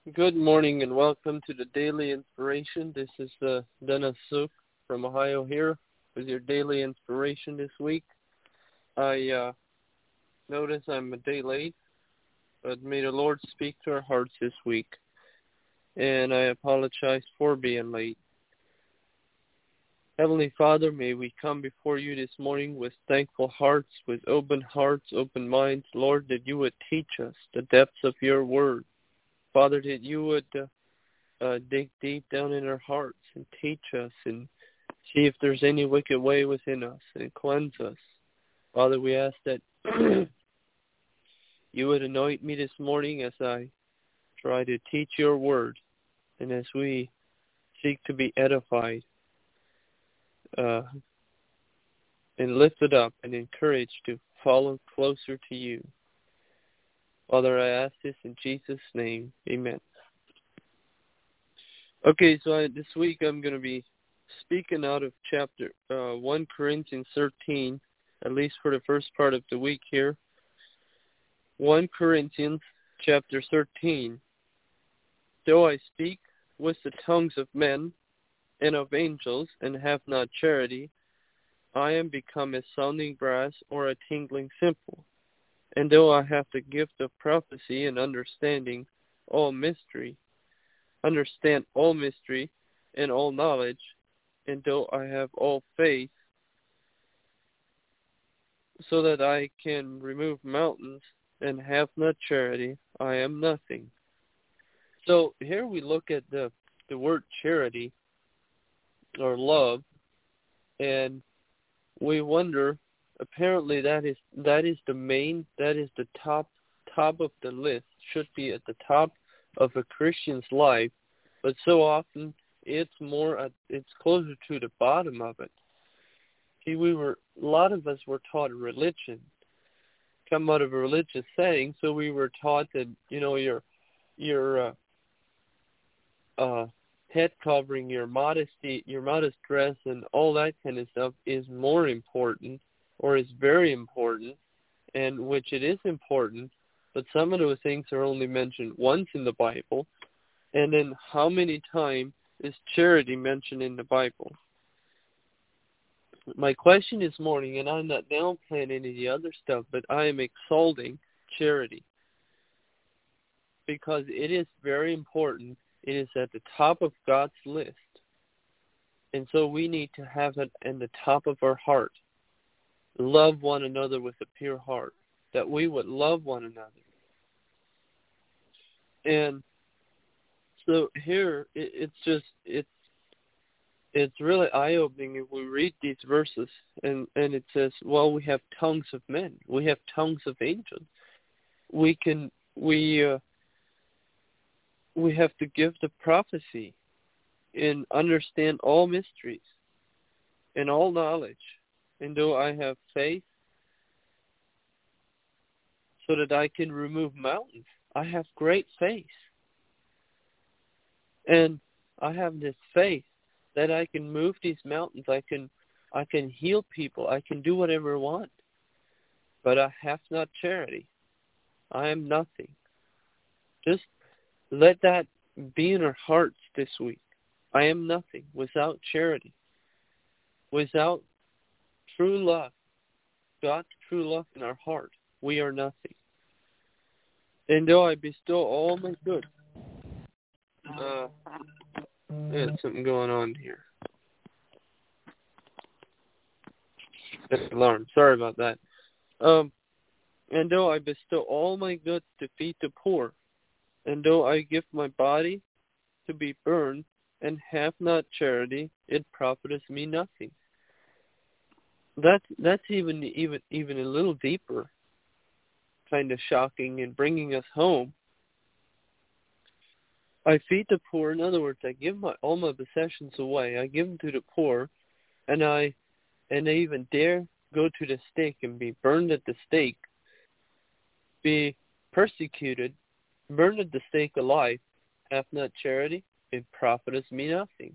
Good morning and welcome to the Daily Inspiration. This is Dennis Suk from Ohio here with your Daily Inspiration this week. I notice I'm a day late, but may the Lord speak to our hearts this week, and I apologize for being late. Heavenly Father, may we come before you this morning with thankful hearts, with open hearts, open minds. Lord, that you would teach us the depths of your word. Father, that you would dig deep down in our hearts and teach us and see if there's any wicked way within us and cleanse us. Father, we ask that you would anoint me this morning as I try to teach your word and as we seek to be edified and lifted up and encouraged to follow closer to you. Father, I ask this in Jesus' name. Amen. Okay, so this week I'm going to be speaking out of chapter 1 Corinthians 13, at least for the first part of the week here. 1 Corinthians chapter 13. Though I speak with the tongues of men and of angels and have not charity, I am become a sounding brass or a tingling cymbal. And though I have the gift of prophecy and understand all mystery and all knowledge, and though I have all faith, so that I can remove mountains and have not charity, I am nothing. So here we look at the word charity or love, and we wonder. Apparently, that is the top of the list. Should be at the top of a Christian's life, but so often it's closer to the bottom of it. See, a lot of us were taught religion, come out of a religious setting, so we were taught that your head covering, your modesty, your modest dress, and all that kind of stuff is more important. Or is very important, and which it is important, but some of those things are only mentioned once in the Bible. And then how many times is charity mentioned in the Bible? My question this morning, and I'm not downplaying any of the other stuff, but I am exalting charity because it is very important. It is at the top of God's list. And so we need to have it in the top of our heart. Love one another with a pure heart, that we would love one another. And so here, it's really eye-opening if we read these verses, and it says, well, we have tongues of men, we have tongues of angels. We have the gift of prophecy and understand all mysteries and all knowledge. And though I have faith so that I can remove mountains, I have great faith. And I have this faith that I can move these mountains. I can heal people. I can do whatever I want. But I have not charity. I am nothing. Just let that be in our hearts this week. I am nothing without charity. Without true love, God's true love in our heart, we are nothing. And though I bestow all my good, there's something going on here. Alarm. Sorry about that. And though I bestow all my goods to feed the poor, and though I give my body to be burned, and have not charity, it profiteth me nothing. That's even a little deeper, kind of shocking and bringing us home. I feed the poor. In other words, I give all my possessions away. I give them to the poor, and I even dare go to the stake and be burned at the stake, be persecuted, burned at the stake alive. Have not charity, it profiteth me nothing.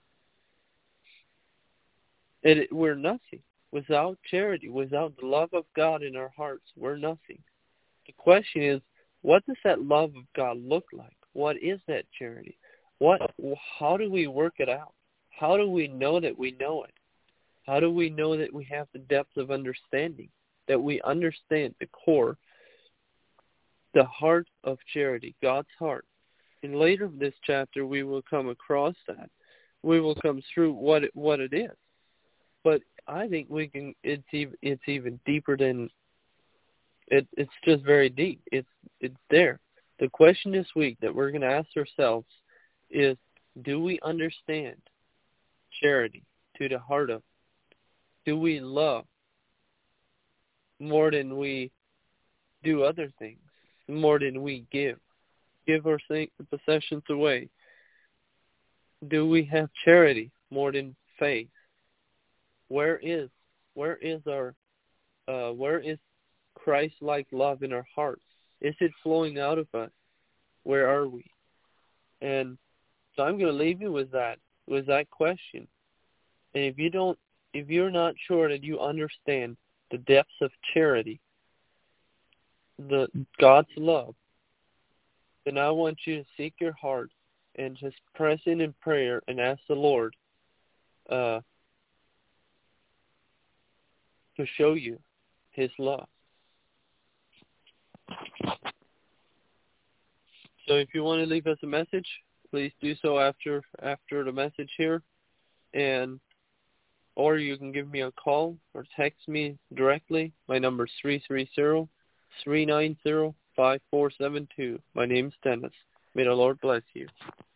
We're nothing. Without charity, without the love of God in our hearts, we're nothing. The question is, what does that love of God look like? what is that charity? How do we work it out? How do we know that we know it? How do we know that we have the depth of understanding, that we understand the core, the heart of charity, God's heart? And later in this chapter, we will come across that. We will come through what it is. But I think it's even deeper than it. It's just very deep. It's there. The question this week that we're going to ask ourselves is, do we understand charity to the heart of? Do we love more than we do other things? More than we give our possessions away? Do we have charity more than faith? Where is Christ-like love in our hearts? Is it flowing out of us? Where are we? And so I'm going to leave you with that question. And if you're not sure that you understand the depths of charity, the God's love, then I want you to seek your heart and just press in prayer and ask the Lord to show you His love. So if you want to leave us a message, please do so after the message here, or you can give me a call or text me directly. My number is 330-390-5472. My name is Dennis. May the Lord bless you.